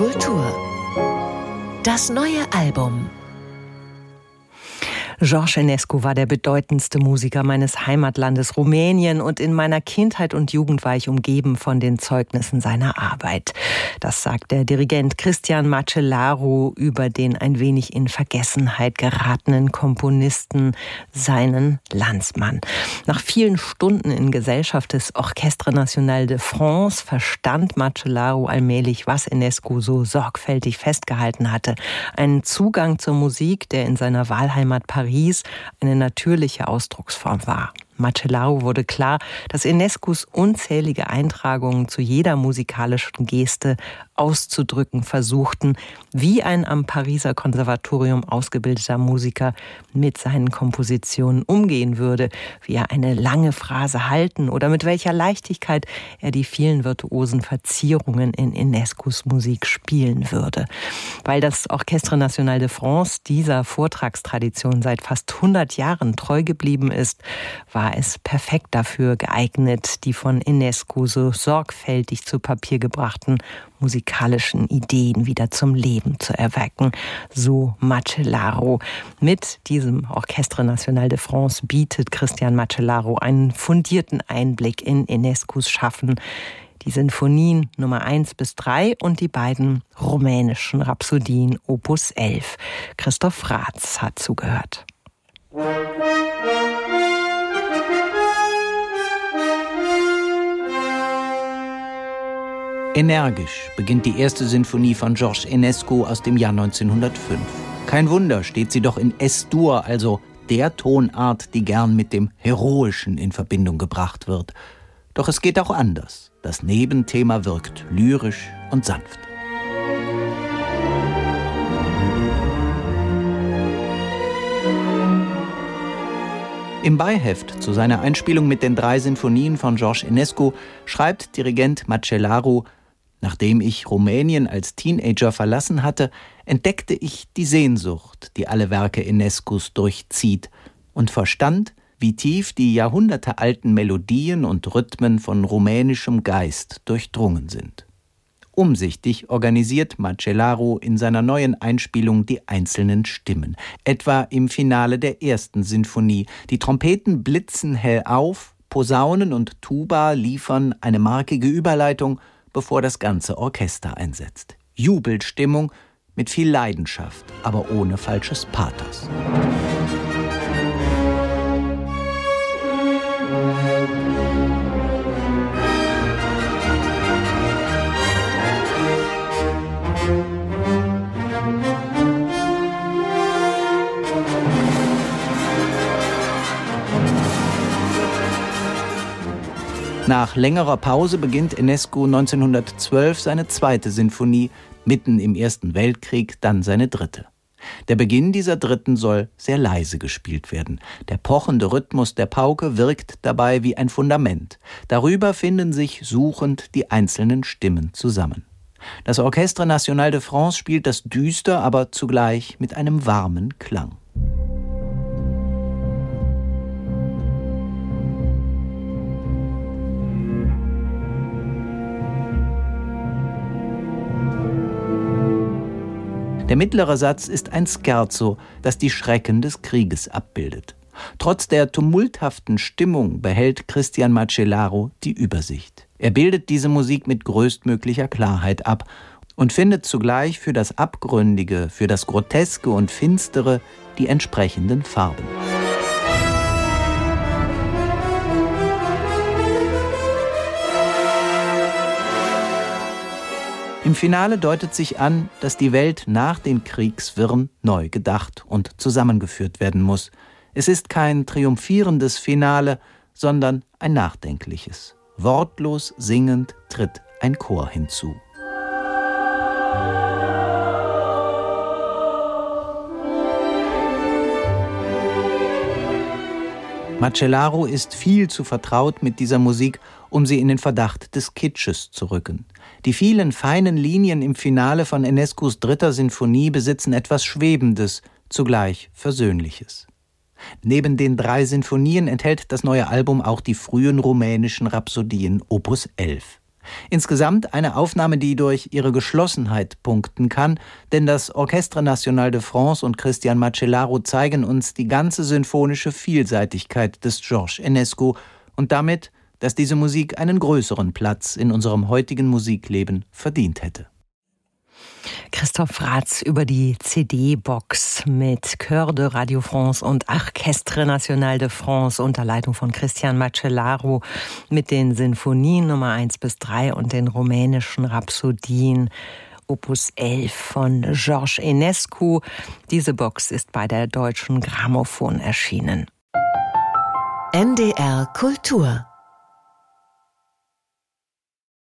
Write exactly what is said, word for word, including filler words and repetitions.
Kultur. Das neue Album. George Enescu war der bedeutendste Musiker meines Heimatlandes Rumänien und in meiner Kindheit und Jugend war ich umgeben von den Zeugnissen seiner Arbeit. Das sagt der Dirigent Cristian Macellaro über den ein wenig in Vergessenheit geratenen Komponisten, seinen Landsmann. Nach vielen Stunden in Gesellschaft des Orchestre National de France verstand Macellaro allmählich, was Enescu so sorgfältig festgehalten hatte. Einen Zugang zur Musik, der in seiner Wahlheimat Paris eine natürliche Ausdrucksform war. Macellaro wurde klar, dass Enescus unzählige Eintragungen zu jeder musikalischen Geste auszudrücken versuchten, wie ein am Pariser Konservatorium ausgebildeter Musiker mit seinen Kompositionen umgehen würde, wie er eine lange Phrase halten oder mit welcher Leichtigkeit er die vielen virtuosen Verzierungen in Enescus Musik spielen würde. Weil das Orchestre National de France dieser Vortragstradition seit fast hundert Jahren treu geblieben ist, war es perfekt dafür geeignet, die von Enescu so sorgfältig zu Papier gebrachten musikalischen Ideen wieder zum Leben zu erwecken. So Macellaro. Mit diesem Orchestre National de France bietet Cristian Macellaro einen fundierten Einblick in Enescus Schaffen. Die Sinfonien Nummer eins bis drei und die beiden rumänischen Rhapsodien Opus elf. Christoph Raths hat zugehört. Energisch beginnt die erste Sinfonie von George Enescu aus dem Jahr neunzehnhundertfünf. Kein Wunder, steht sie doch in Es-Dur, also der Tonart, die gern mit dem Heroischen in Verbindung gebracht wird. Doch es geht auch anders. Das Nebenthema wirkt lyrisch und sanft. Im Beiheft zu seiner Einspielung mit den drei Sinfonien von George Enescu schreibt Dirigent Macellaro: Nachdem ich Rumänien als Teenager verlassen hatte, entdeckte ich die Sehnsucht, die alle Werke Enescus durchzieht, und verstand, wie tief die jahrhundertealten Melodien und Rhythmen von rumänischem Geist durchdrungen sind. Umsichtig organisiert Macellaro in seiner neuen Einspielung die einzelnen Stimmen. Etwa im Finale der ersten Sinfonie. Die Trompeten blitzen hell auf, Posaunen und Tuba liefern eine markige Überleitung, bevor das ganze Orchester einsetzt. Jubelstimmung mit viel Leidenschaft, aber ohne falsches Pathos. Nach längerer Pause beginnt Enescu neunzehnhundertzwölf seine zweite Sinfonie, mitten im Ersten Weltkrieg dann seine dritte. Der Beginn dieser dritten soll sehr leise gespielt werden. Der pochende Rhythmus der Pauke wirkt dabei wie ein Fundament. Darüber finden sich suchend die einzelnen Stimmen zusammen. Das Orchestre National de France spielt das düster, aber zugleich mit einem warmen Klang. Der mittlere Satz ist ein Scherzo, das die Schrecken des Krieges abbildet. Trotz der tumulthaften Stimmung behält Cristian Macellaro die Übersicht. Er bildet diese Musik mit größtmöglicher Klarheit ab und findet zugleich für das Abgründige, für das Groteske und Finstere die entsprechenden Farben. Im Finale deutet sich an, dass die Welt nach den Kriegswirren neu gedacht und zusammengeführt werden muss. Es ist kein triumphierendes Finale, sondern ein nachdenkliches. Wortlos singend tritt ein Chor hinzu. Macellaro ist viel zu vertraut mit dieser Musik, um sie in den Verdacht des Kitsches zu rücken. Die vielen feinen Linien im Finale von Enescus dritter Sinfonie besitzen etwas Schwebendes, zugleich Versöhnliches. Neben den drei Sinfonien enthält das neue Album auch die frühen rumänischen Rhapsodien Opus elf. Insgesamt eine Aufnahme, die durch ihre Geschlossenheit punkten kann, denn das Orchestre National de France und Cristian Macellaro zeigen uns die ganze sinfonische Vielseitigkeit des Georges Enescu und damit, dass diese Musik einen größeren Platz in unserem heutigen Musikleben verdient hätte. Christoph Ratz über die C D-Box mit Chœur de Radio France und Orchestre National de France unter Leitung von Cristian Macellaro mit den Sinfonien Nummer eins bis drei und den rumänischen Rhapsodien Opus elf von Georges Enescu. Diese Box ist bei der Deutschen Grammophon erschienen. N D R Kultur